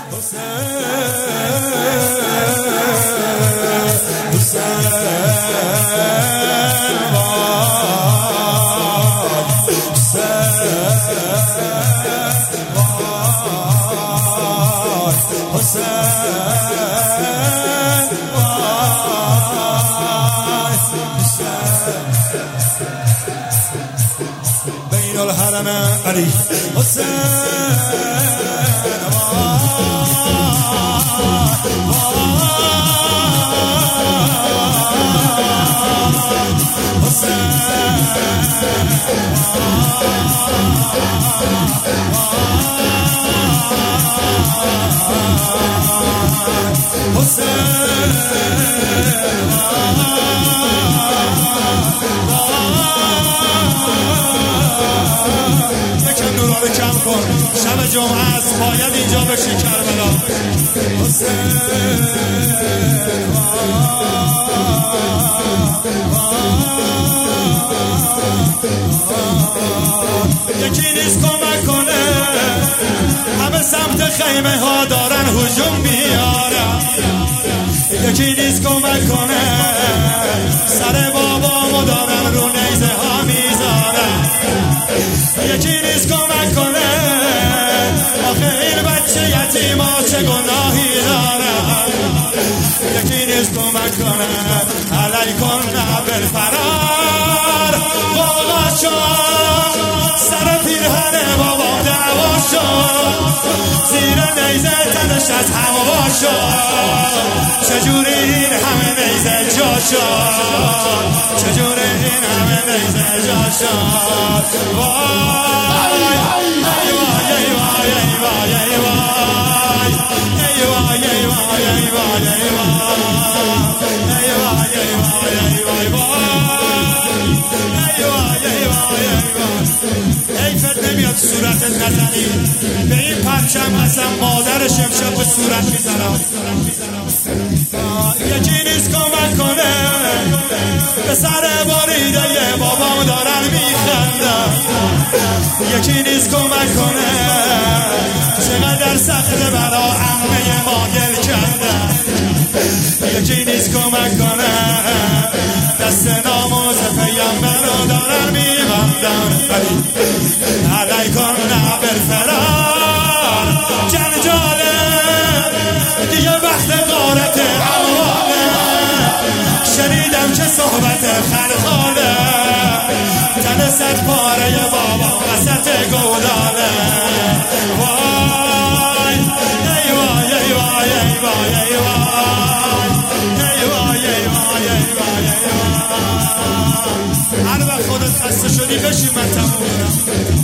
بین الحرم علی یکم نورا رو کم کن، شب جمعه است، باید اینجا بشی کربلا. یکی نیست کمک کنه، همه سمت خیمه ها دارن هجوم میارن. یکی نیست کمک کنه، سر بابامو دارن رو نیزه ها میذارن. یکی نیست کمک کنه، آخه این بچه یتیما چه گناهی دارن. یکی نیست کمک کنه، علیکم بالفرار. بابا شد سر پیرهن بابا دعوا شد، زیر نیزه تنش از هوا شد. چجوری این همه نیزه جا شد، چجوری این همه نیزه جا شد. وای ای وای ای وای ای وای ای وای ای وای ای وای ای وای ای وای ای وای ای وای ای فتنه میاد صورتت نزنی، به این پرچم اصلا مادر شمشب به صورت میزنم. یکی نیست کمک کنه، به سر باریده بابام دارن میخندن. یکی نیست کمک کنه، چقدر سخته برا عمه ما گل کردن. یکی نیست کمک کنه، دست ناموز پیامبر رو دارن میبندن. علیکم بالفرار. جنجاله دیگه وقت غارت امواله، شنیدم که صحبت خلخاله، تن صد پاره بابا وسط گوداله. وای ای وای ای وای ای وای ای وای ای وای ای وای ای وای ای وای. هر وقت خودت خسته شدی بشی من تموم کنم.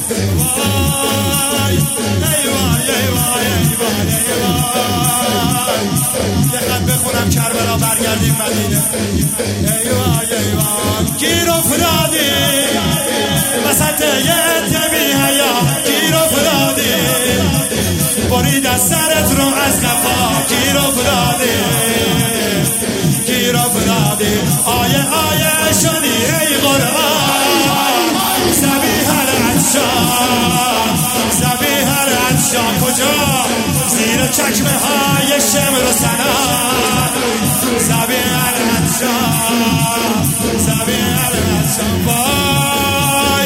وای ای وای ای وای ای وای ای وای. یه خط بخونم کربلا برگردیم مدینه. ای وای ای وای. گیر افتادی وسط یه بی حیا، گیر افتادی برید از سرت رو از قفا. گیر افتادی گیر افتادی، آیه آیه شدی ای قرآن. ذبیح العطشان ذبیح العطشان کجا؟ زیر چکمه های شمر و سنان. ذبیح العطشان ذبیح العطشان. وای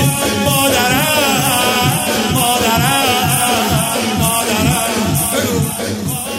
مادرم مادرم مادرم.